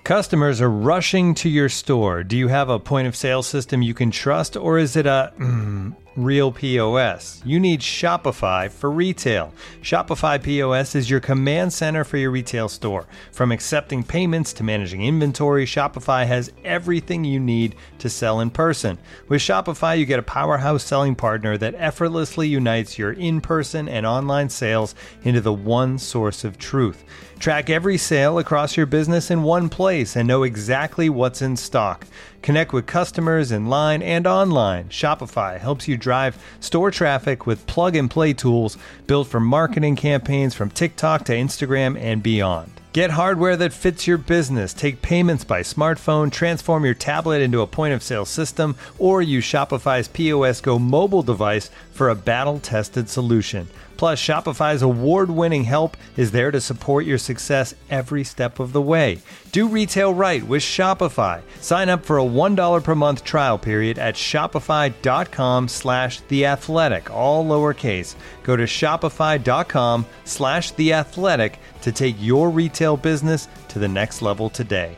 Customers are rushing to your store. Do you have a point of sale system you can trust, or is it a real POS? You need Shopify for retail. Shopify POS is your command center for your retail store. From accepting payments to managing inventory, Shopify has everything you need to sell in person. With Shopify, you get a powerhouse selling partner that effortlessly unites your in-person and online sales into the one source of truth. Track every sale across your business in one place and know exactly what's in stock. Connect with customers in line and online. Shopify helps you drive store traffic with plug-and-play tools built for marketing campaigns from TikTok to Instagram and beyond. Get hardware that fits your business. Take payments by smartphone, transform your tablet into a point-of-sale system, or use Shopify's POS Go mobile device for a battle-tested solution. Plus, Shopify's award-winning help is there to support your success every step of the way. Do retail right with Shopify. Sign up for a $1 per month trial period at shopify.com/theathletic, all lowercase. Go to shopify.com/theathletic to take your retail business to the next level today.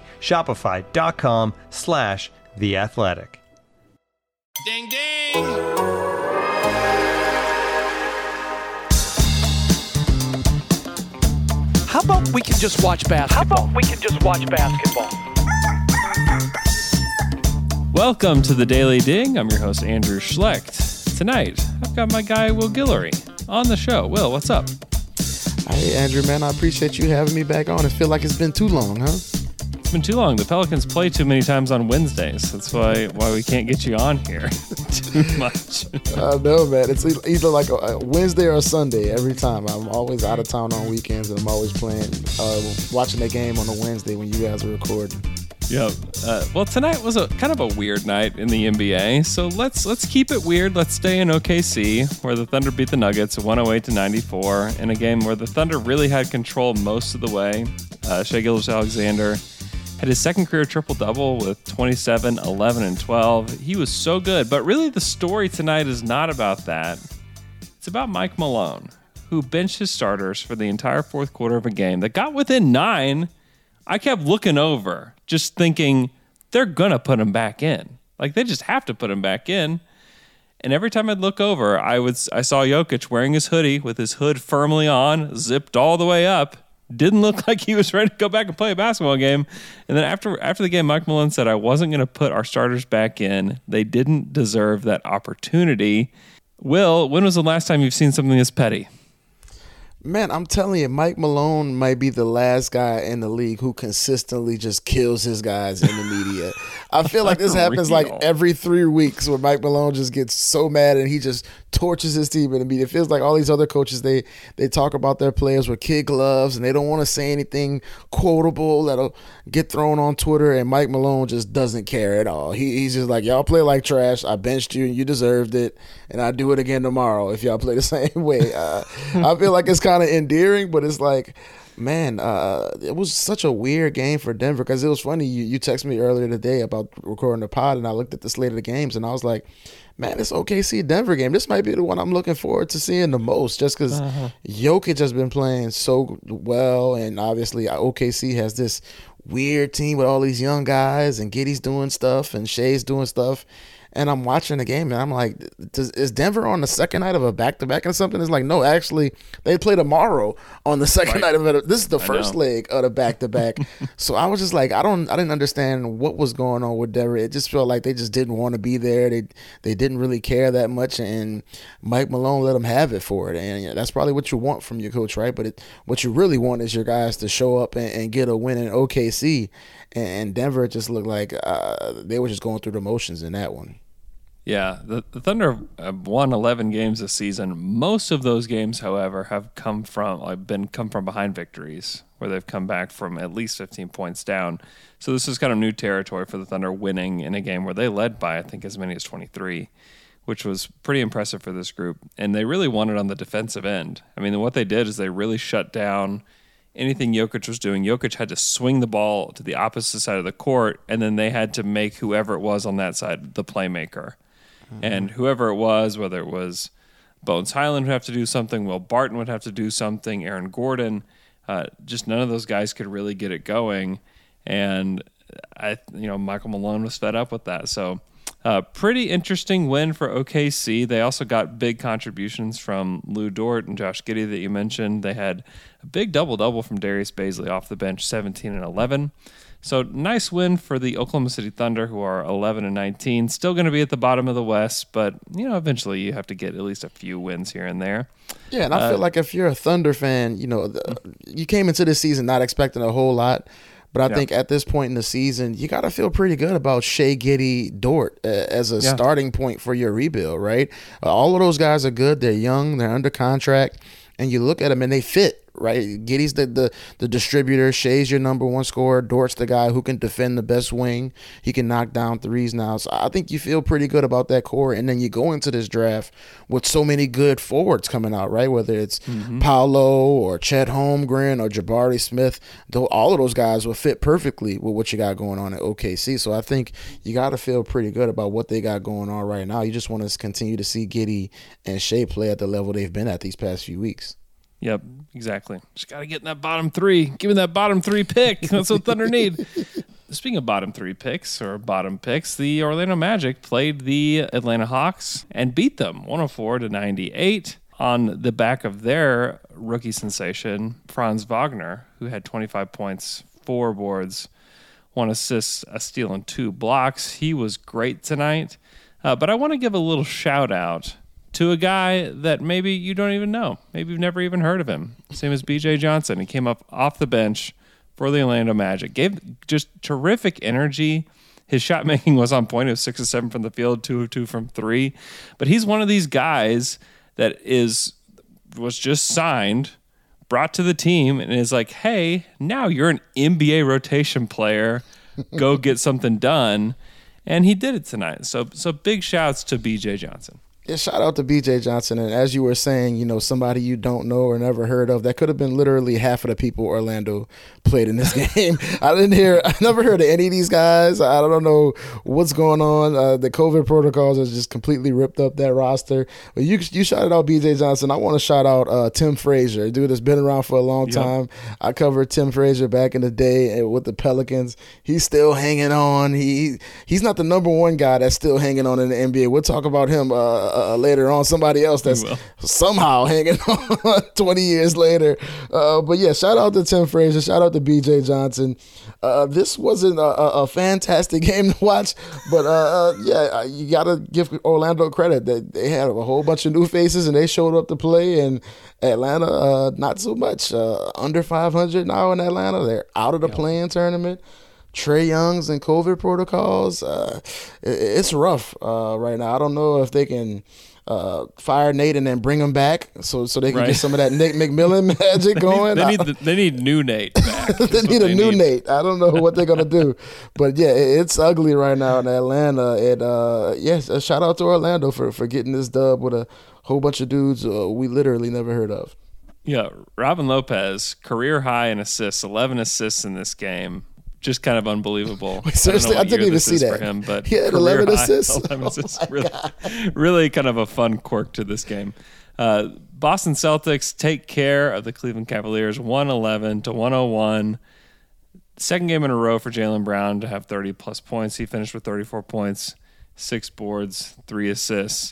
Shopify.com/theathletic. Ding, ding! How about we can just watch basketball? Welcome to the Daily Ding. I'm your host, Andrew Schlecht. Tonight, I've got my guy, Will Guillory, on the show. Will, what's up? Hey, Andrew, man, I appreciate you having me back on. I feel like it's been too long, huh? It's been too long. The Pelicans play too many times on Wednesdays. That's why we can't get you on here too much. I know, man. It's either like a Wednesday or a Sunday every time. I'm always out of town on weekends, and I'm always watching the game on a Wednesday when you guys are recording. Yep. Well, tonight was a kind of a weird night in the NBA, so let's keep it weird. Let's stay in OKC, where the Thunder beat the Nuggets 108-94 in a game where the Thunder really had control most of the way. Shai Gilgeous-Alexander had his second career triple-double with 27, 11, and 12. He was so good, but really the story tonight is not about that. It's about Mike Malone, who benched his starters for the entire fourth quarter of a game that got within 9. I kept looking over, just thinking, they're going to put him back in. Like, they just have to put him back in. And every time I'd look over, I saw Jokic wearing his hoodie with his hood firmly on, zipped all the way up. Didn't look like he was ready to go back and play a basketball game. And then after the game, Mike Malone said, I wasn't going to put our starters back in. They didn't deserve that opportunity. Will, when was the last time you've seen something this petty? Man, I'm telling you, Mike Malone might be the last guy in the league who consistently just kills his guys in the media. I feel like this happens like every 3 weeks where Mike Malone just gets so mad and he just torches his team in the media. It feels like all these other coaches, they talk about their players with kid gloves and they don't want to say anything quotable that'll get thrown on Twitter, and Mike Malone just doesn't care at all. He's just like, y'all play like trash. I benched you and you deserved it, and I'll do it again tomorrow if y'all play the same way. I feel like it's kind of endearing, but it's like, man, it was such a weird game for Denver, because it was funny. You texted me earlier today about recording the pod, and I looked at the slate of the games, and I was like, man, this OKC Denver game, this might be the one I'm looking forward to seeing the most, just because Jokic has been playing so well, and obviously OKC has this weird team with all these young guys, and Giddey's doing stuff, and Shai's doing stuff. And I'm watching the game, and I'm like, is Denver on the second night of a back-to-back or something? It's like, no, actually, they play tomorrow on the second night of it. This is the first leg of the back-to-back. So I was just like, I didn't understand what was going on with Denver. It just felt like they just didn't want to be there. They didn't really care that much, and Mike Malone let them have it for it. And that's probably what you want from your coach, right? But what you really want is your guys to show up and get a win in OKC. And Denver just looked like they were just going through the motions in that one. Yeah, the Thunder have won 11 games this season. Most of those games, however, have come from behind victories, where they've come back from at least 15 points down. So this is kind of new territory for the Thunder, winning in a game where they led by, I think, as many as 23, which was pretty impressive for this group. And they really won it on the defensive end. I mean, what they did is they really shut down anything Jokic was doing. Jokic had to swing the ball to the opposite side of the court, and then they had to make whoever it was on that side the playmaker. Mm-hmm. And whoever it was, whether it was Bones Highland would have to do something, Will Barton would have to do something, Aaron Gordon, just none of those guys could really get it going. and Michael Malone was fed up with that. So pretty interesting win for OKC. They also got big contributions from Lou Dort and Josh Giddey that you mentioned. They had a big double-double from Darius Bazley off the bench, 17 and 11. So nice win for the Oklahoma City Thunder, who are 11 and 19. Still going to be at the bottom of the West, but eventually you have to get at least a few wins here and there. Yeah, and I feel like if you're a Thunder fan, you came into this season not expecting a whole lot. But I think at this point in the season, you got to feel pretty good about Shea, Giddey, Dort as a starting point for your rebuild, right? All of those guys are good. They're young. They're under contract. And you look at them and they fit, right? Giddey's the distributor. Shea's your number one scorer. Dort's the guy who can defend the best wing. He can knock down threes now. So I think you feel pretty good about that core. And then you go into this draft with so many good forwards coming out, right? Whether it's Paolo or Chet Holmgren or Jabari Smith, all of those guys will fit perfectly with what you got going on at OKC. So I think you got to feel pretty good about what they got going on right now. You just want to continue to see Giddey and Shea play at the level they've been at these past few weeks. Yep, exactly. Just got to get in that bottom three. Give me that bottom three pick. That's what Thunder need. Speaking of bottom three picks or bottom picks, the Orlando Magic played the Atlanta Hawks and beat them 104-98 on the back of their rookie sensation, Franz Wagner, who had 25 points, 4 boards, 1 assist, a steal, and 2 blocks. He was great tonight. But I want to give a little shout out to a guy that maybe you don't even know. Maybe you've never even heard of him. Same as B.J. Johnson. He came up off the bench for the Orlando Magic. Gave just terrific energy. His shot making was on point. It was 6 of 7 from the field, 2 of 2 from 3. But he's one of these guys that was just signed, brought to the team, and is like, hey, now you're an NBA rotation player. Go get something done. And he did it tonight. So big shouts to B.J. Johnson. Yeah, shout out to B.J. Johnson. And as you were saying, somebody you don't know or never heard of, that could have been literally half of the people Orlando played in this game. I never heard of any of these guys. I don't know what's going on. The COVID protocols has just completely ripped up that roster. But you shouted out B.J. Johnson. I want to shout out Tim Frazier, a dude that's been around for a long time. I covered Tim Frazier back in the day with the Pelicans. He's still hanging on. He's not the number one guy that's still hanging on in the NBA. We'll talk about him later on, somebody else that's somehow hanging on 20 years later. But yeah, shout out to Tim Frazier, shout out to B.J. Johnson. This wasn't a fantastic game to watch, but you got to give Orlando credit that they had a whole bunch of new faces and they showed up to play, and Atlanta, not so much. Under 500 now in Atlanta. They're out of the play-in tournament. Trae Young's and COVID protocols. It's rough right now. I don't know if they can fire Nate and then bring him back so they can get some of that Nick McMillan magic going. They need new Nate back. They need a new Nate. I don't know what they're going to do. But, yeah, it's ugly right now in Atlanta. And, yes, a shout out to Orlando for getting this dub with a whole bunch of dudes we literally never heard of. Yeah, Robin Lopez, career high in assists, 11 assists in this game. Just kind of unbelievable. Wait, seriously, I didn't even see that. For him, but he had 11 assists. 11 assists. Really kind of a fun quirk to this game. Boston Celtics take care of the Cleveland Cavaliers 111-101. Second game in a row for Jaylen Brown to have 30-plus points. He finished with 34 points, 6 boards, 3 assists.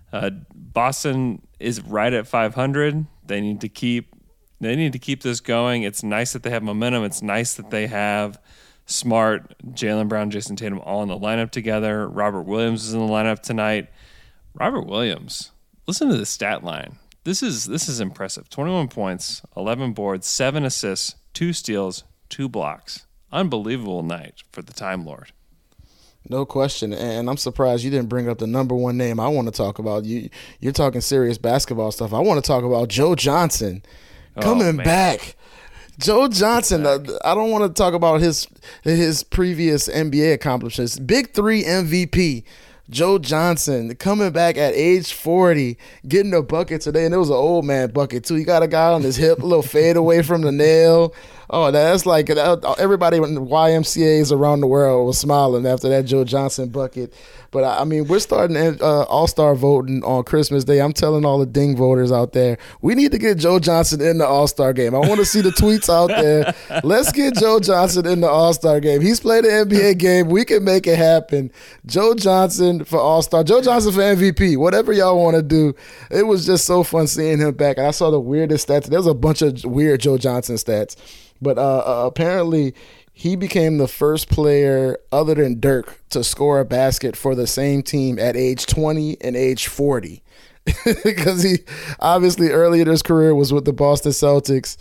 Boston is right at 500. They need to keep this going. It's nice that they have momentum. It's nice that they have Smart, Jaylen Brown, Jason Tatum all in the lineup together. Robert Williams is in the lineup tonight. Robert Williams, listen to the stat line. This is impressive. 21 points, 11 boards, 7 assists, 2 steals, 2 blocks. Unbelievable night for the Time Lord. No question, and I'm surprised you didn't bring up the number one name I want to talk about. You're talking serious basketball stuff. I want to talk about Joe Johnson coming back. Joe Johnson, I don't want to talk about his previous NBA accomplishments. Big 3 MVP. Joe Johnson coming back at age 40, getting a bucket today, and it was an old man bucket too. He got a guy on his hip, a little fade away from the nail. Oh, that's like everybody in the YMCAs around the world was smiling after that Joe Johnson bucket. But, I mean, we're starting All-Star voting on Christmas Day. I'm telling all the ding voters out there, we need to get Joe Johnson in the All-Star game. I want to see the tweets out there. Let's get Joe Johnson in the All-Star game. He's played an NBA game. We can make it happen. Joe Johnson for All-Star. Joe Johnson for MVP. Whatever y'all want to do. It was just so fun seeing him back. And I saw the weirdest stats. There's a bunch of weird Joe Johnson stats. But apparently he became the first player other than Dirk to score a basket for the same team at age 20 and age 40. Because he obviously early in his career was with the Boston Celtics.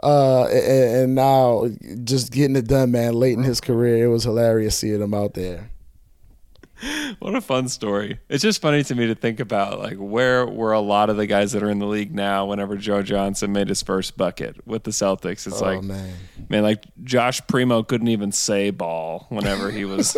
And now just getting it done, man, late in his career. It was hilarious seeing him out there. What a fun story. It's just funny to me to think about, like, where were a lot of the guys that are in the league now whenever Joe Johnson made his first bucket with the Celtics. It's man, like Josh Primo couldn't even say ball whenever he was,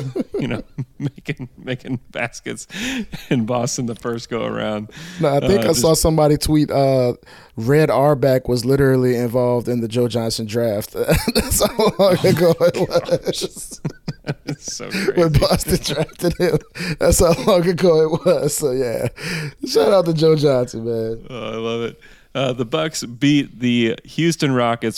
making baskets in Boston the first go around. No, I think I saw somebody tweet Red Auerbach was literally involved in the Joe Johnson draft. That's how long ago it was. It's so crazy. When Boston drafted him. That's how long ago it was. So, yeah. Shout out to Joe Johnson, man. Oh, I love it. The Bucks beat the Houston Rockets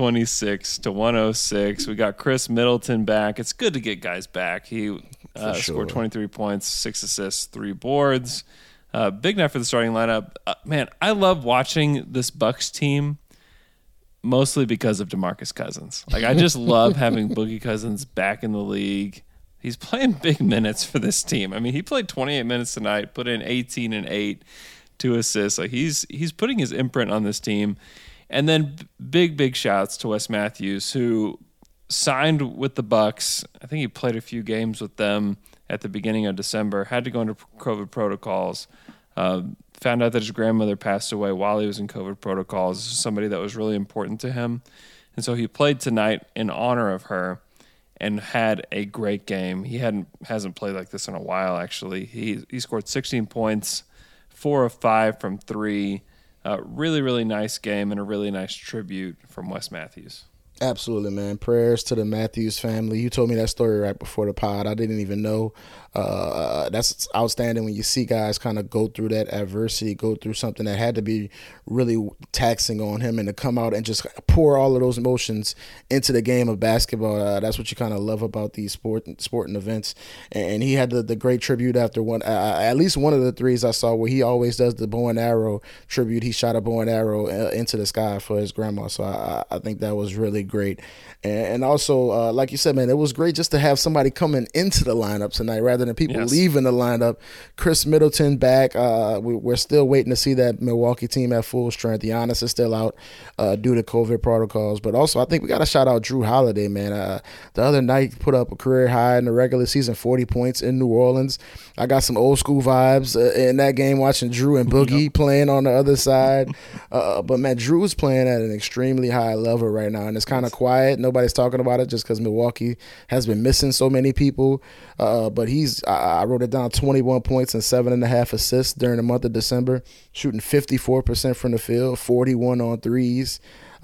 126-106. We got Chris Middleton back. It's good to get guys back. He scored 23 points, 6 assists, 3 boards. Big night for the starting lineup. Man, I love watching this Bucks team mostly because of DeMarcus Cousins. Like, I just love having Boogie Cousins back in the league. He's playing big minutes for this team. I mean, he played 28 minutes tonight, put in 18 and 8, 2 assists. Like, he's putting his imprint on this team. And then big shouts to Wes Matthews, who signed with the Bucks. I think he played a few games with them at the beginning of December, had to go into COVID protocols. Found out that his grandmother passed away while he was in COVID protocols. Somebody that was really important to him. And so he played tonight in honor of her and had a great game. He hasn't played like this in a while, actually. He scored 16 points, 4 of 5 from 3. Really, really nice game and a really nice tribute from Wes Matthews. Absolutely, man. Prayers to the Matthews family. You told me that story right before the pod. I didn't even know. That's outstanding when you see guys kind of go through that adversity, go through something that had to be really taxing on him, and to come out and just pour all of those emotions into the game of basketball. That's what you kind of love about these sporting events. And he had the great tribute after one, at least one of the threes I saw where he always does the bow and arrow tribute. He shot a bow and arrow into the sky for his grandma. So I think that was really great. And also, like you said, man, it was great just to have somebody coming into the lineup tonight rather than people leaving the lineup. Chris Middleton back. We're still waiting to see that Milwaukee team at full strength. Giannis is still out due to COVID protocols. But also, I think we got to shout out Drew Holiday, man. The other night, put up a career high in the regular season, 40 points in New Orleans. I got some old school vibes in that game watching Drew and Boogie playing on the other side. But, man, Drew is playing at an extremely high level right now, and it's kind of quiet. Nobody's talking about it just because Milwaukee has been missing so many people. But I wrote it down, 21 points and 7.5 assists during the month of December, shooting 54% from the field, 41 on threes.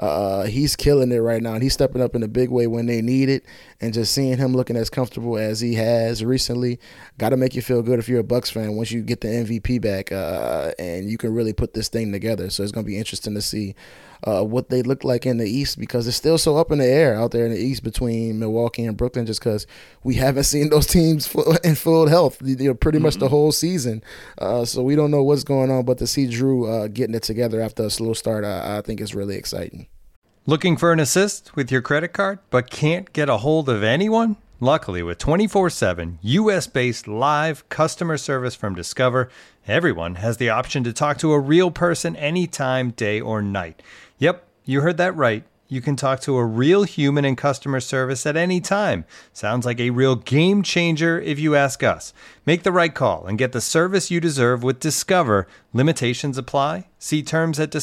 He's killing it right now, and he's stepping up in a big way when they need it. And just seeing him looking as comfortable as he has recently, got to make you feel good if you're a Bucks fan once you get the MVP back and you can really put this thing together. So it's going to be interesting to see what they look like in the East, because it's still so up in the air out there in the East between Milwaukee and Brooklyn, just because we haven't seen those teams in full health pretty much the whole season. So we don't know what's going on, but to see Drew getting it together after a slow start, I think is really exciting. Looking for an assist with your credit card but can't get a hold of anyone? Luckily, with 24/7 U.S.-based live customer service from Discover, everyone has the option to talk to a real person anytime, day or night. Yep, you heard that right. You can talk to a real human in customer service at any time. Sounds like a real game changer if you ask us. Make the right call and get the service you deserve with Discover. Limitations apply. See terms at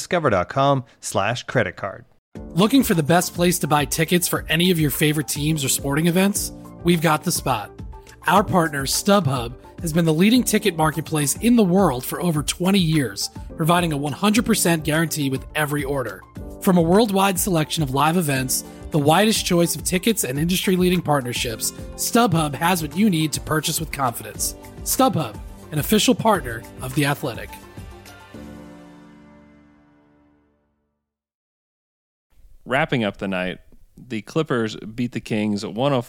discover.com/creditcard. Looking for the best place to buy tickets for any of your favorite teams or sporting events? We've got the spot. Our partner, StubHub, has been the leading ticket marketplace in the world for over 20 years, providing a 100% guarantee with every order. From a worldwide selection of live events, the widest choice of tickets and industry-leading partnerships, StubHub has what you need to purchase with confidence. StubHub, an official partner of The Athletic. Wrapping up the night, the Clippers beat the Kings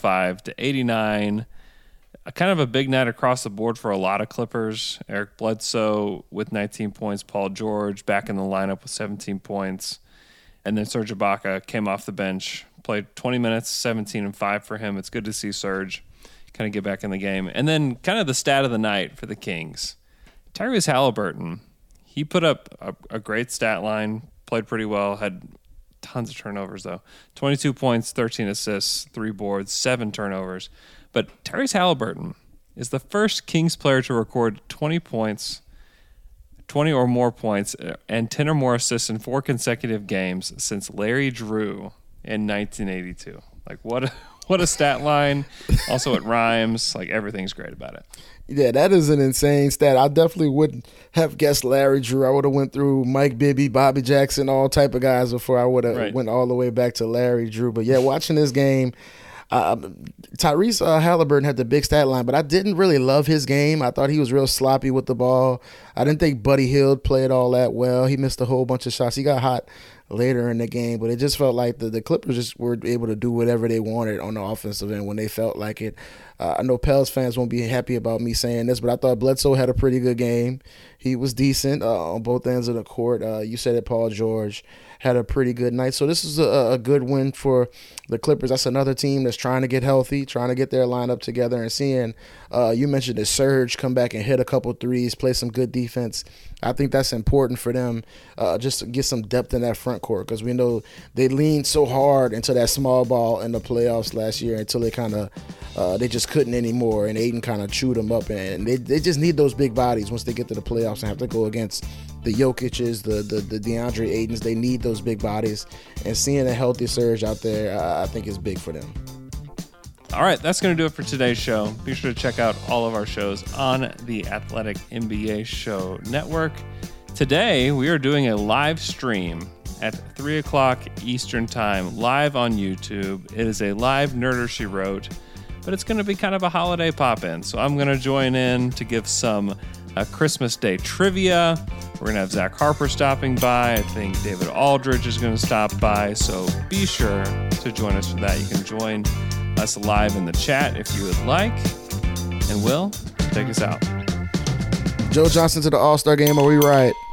105-89. Kind of a big night across the board for a lot of Clippers. Eric Bledsoe with 19 points. Paul George back in the lineup with 17 points. And then Serge Ibaka came off the bench, played 20 minutes, 17 and 5 for him. It's good to see Serge kind of get back in the game. And then kind of the stat of the night for the Kings. Tyrese Halliburton, he put up a great stat line, played pretty well, had tons of turnovers though. 22 points, 13 assists, 3 boards, 7 turnovers. But Tyrese Halliburton is the first Kings player to record 20 points, 20 or more points, and 10 or more assists in 4 consecutive games since Larry Drew in 1982. Like, what a stat line. Also, it rhymes. Like, everything's great about it. Yeah, that is an insane stat. I definitely wouldn't have guessed Larry Drew. I would have went through Mike Bibby, Bobby Jackson, all type of guys before I would have went all the way back to Larry Drew. But, yeah, watching this game, Tyrese Halliburton had the big stat line, but I didn't really love his game. I thought he was real sloppy with the ball. I didn't think Buddy Hield played all that well. He missed a whole bunch of shots. He got hot later in the game, but it just felt like the Clippers just were able to do whatever they wanted on the offensive end when they felt like it. I know Pels fans won't be happy about me saying this, but I thought Bledsoe had a pretty good game. He was decent on both ends of the court. You said it, Paul George had a pretty good night. So this is a good win for the Clippers. That's another team that's trying to get healthy, trying to get their lineup together, and seeing you mentioned the Serge come back and hit a couple threes, play some good defense. I think that's important for them just to get some depth in that front court, because we know they leaned so hard into that small ball in the playoffs last year until they kind of they just couldn't anymore, and Ayton kind of chewed them up, and they just need those big bodies once they get to the playoffs and have to go against the Jokic's, the DeAndre Aytons. They need those big bodies, and seeing a healthy Serge out there, I think is big for them. All right, that's going to do it for today's show. Be sure to check out all of our shows on the Athletic NBA Show Network. Today, we are doing a live stream at 3 o'clock Eastern Time, live on YouTube. It is a live Nerder She Wrote, but it's going to be kind of a holiday pop-in. So I'm going to join in to give some Christmas Day trivia. We're going to have Zach Harper stopping by. I think David Aldridge is going to stop by. So be sure to join us for that. You can join us live in the chat if you would like. And Will, take us out. Joe Johnson to the All-Star game. Are we right?